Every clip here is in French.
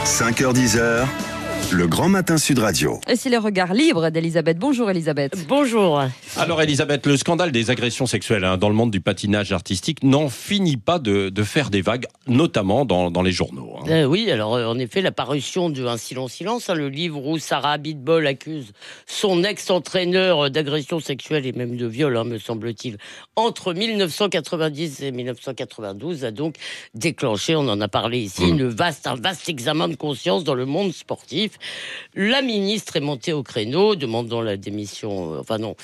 5h-10h, le Grand Matin Sud Radio. Et c'est les regards libres d'Elisabeth. Bonjour Elisabeth. Bonjour. Alors Elisabeth, le scandale des agressions sexuelles dans le monde du patinage artistique n'en finit pas de faire des vagues, notamment dans les journaux. Oui, alors en effet, la parution de Un silence, silence, le livre où Sarah Abitbol accuse son ex-entraîneur d'agression sexuelle et même de viol, me semble-t-il, entre 1990 et 1992, a donc déclenché, on en a parlé ici, un vaste examen de conscience dans le monde sportif. La ministre est montée au créneau, demandant la démission,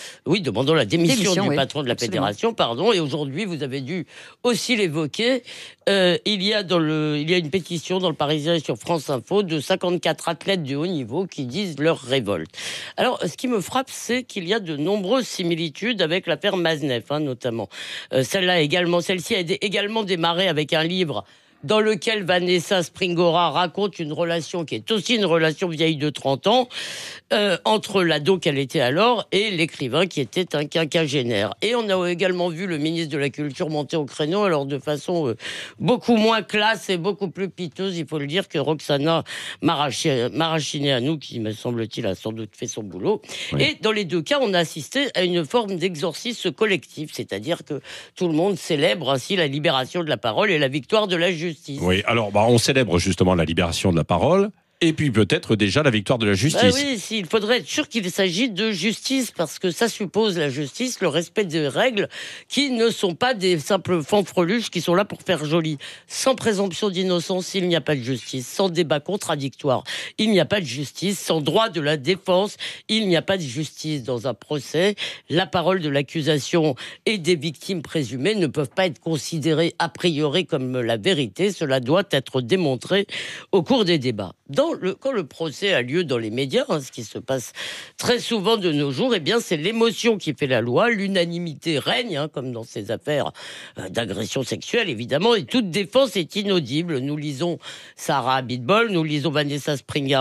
du patron de la fédération, et aujourd'hui, vous avez dû aussi l'évoquer, il y a une pétition dans le Parisien et sur France Info de 54 athlètes de haut niveau qui disent leur révolte. Alors, ce qui me frappe, c'est qu'il y a de nombreuses similitudes avec l'affaire Maznev, notamment. Celle-ci a également démarré avec un livre dans lequel Vanessa Springora raconte une relation qui est aussi une relation vieille de 30 ans, entre l'ado qu'elle était alors et l'écrivain qui était un quinquagénaire. Et on a également vu le ministre de la Culture monter au créneau, alors de façon beaucoup moins classe et beaucoup plus piteuse, il faut le dire, que Roxana Marachineanu, qui, me semble-t-il, a sans doute fait son boulot. Oui. Et dans les deux cas, on a assisté à une forme d'exorcisme collectif, c'est-à-dire que tout le monde célèbre ainsi la libération de la parole et la victoire de la justice. Oui, alors on célèbre justement la libération de la parole. Et puis peut-être déjà la victoire de la justice. Oui, il faudrait être sûr qu'il s'agit de justice, parce que ça suppose, la justice, le respect des règles qui ne sont pas des simples fanfreluches qui sont là pour faire joli. Sans présomption d'innocence, il n'y a pas de justice. Sans débat contradictoire, il n'y a pas de justice. Sans droit de la défense, il n'y a pas de justice. Dans un procès, la parole de l'accusation et des victimes présumées ne peuvent pas être considérées a priori comme la vérité. Cela doit être démontré au cours des débats. Quand le procès a lieu dans les médias, ce qui se passe très souvent de nos jours, c'est l'émotion qui fait la loi, l'unanimité règne, comme dans ces affaires d'agression sexuelle, évidemment, et toute défense est inaudible. Nous lisons Sarah Abitbol, nous lisons Vanessa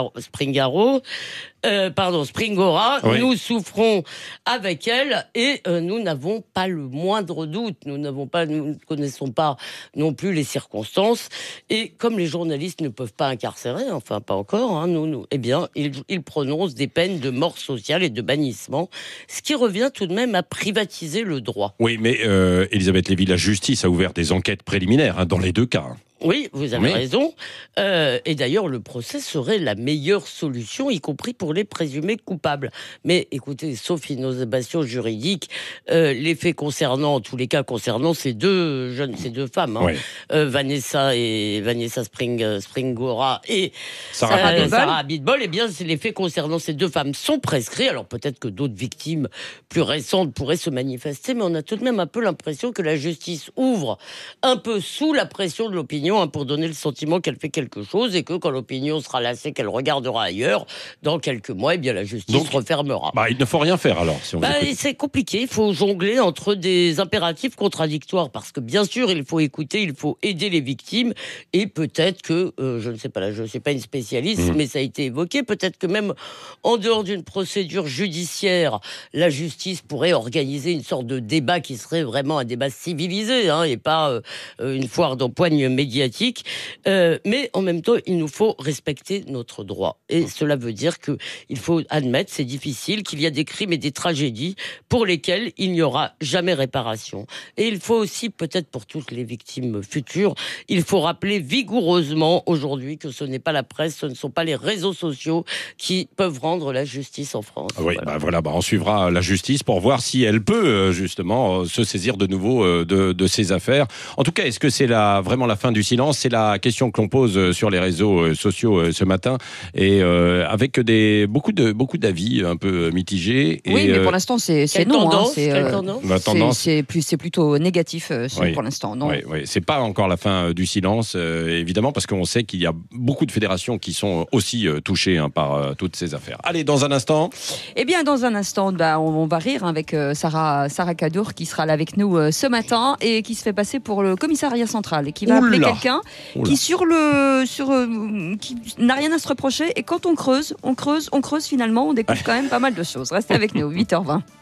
Springora, oui. Nous souffrons avec elle et nous n'avons pas le moindre doute. Nous ne connaissons pas non plus les circonstances. Et comme les journalistes ne peuvent pas incarcérer, pas encore, ils prononcent des peines de mort sociale et de bannissement, ce qui revient tout de même à privatiser le droit. Oui, mais Elisabeth Lévy, la justice a ouvert des enquêtes préliminaires dans les deux cas. Oui, vous avez raison. Et d'ailleurs, le procès serait la meilleure solution, y compris pour les présumés coupables. Mais écoutez, sauf innovation juridique, les faits concernant ces deux femmes, Vanessa Springora et Sarah Abitbol, les faits concernant ces deux femmes sont prescrits. Alors peut-être que d'autres victimes plus récentes pourraient se manifester, mais on a tout de même un peu l'impression que la justice ouvre un peu sous la pression de l'opinion, pour donner le sentiment qu'elle fait quelque chose, et que quand l'opinion sera lassée, qu'elle regardera ailleurs, dans quelques mois, la justice refermera. Il ne faut rien faire alors, si on c'est compliqué, il faut jongler entre des impératifs contradictoires, parce que bien sûr, il faut écouter, il faut aider les victimes, et peut-être que, je ne sais pas, là, je ne suis pas une spécialiste, mais ça a été évoqué, peut-être que même en dehors d'une procédure judiciaire, la justice pourrait organiser une sorte de débat qui serait vraiment un débat civilisé, et pas une foire d'empoigne médiatique. Mais en même temps, il nous faut respecter notre droit. Et cela veut dire qu'il faut admettre, c'est difficile, qu'il y a des crimes et des tragédies pour lesquels il n'y aura jamais réparation. Et il faut aussi, peut-être pour toutes les victimes futures, il faut rappeler vigoureusement aujourd'hui que ce n'est pas la presse, ce ne sont pas les réseaux sociaux qui peuvent rendre la justice en France. Oui, on suivra la justice pour voir si elle peut justement se saisir de nouveau de ces affaires. En tout cas, est-ce que c'est vraiment la fin du silence? C'est la question que l'on pose sur les réseaux sociaux ce matin, et avec beaucoup d'avis un peu mitigés. Oui, mais pour l'instant, c'est non. C'est plutôt négatif pour l'instant. Non. Oui. C'est pas encore la fin du silence, évidemment, parce qu'on sait qu'il y a beaucoup de fédérations qui sont aussi touchées par toutes ces affaires. Allez, dans un instant. Dans un instant, on va rire avec Sarah Kadour, qui sera là avec nous ce matin et qui se fait passer pour le commissariat central et qui va appeler quelqu'un qui qui n'a rien à se reprocher, et quand on creuse finalement, on découvre quand même pas mal de choses. Restez avec nous, 8h20.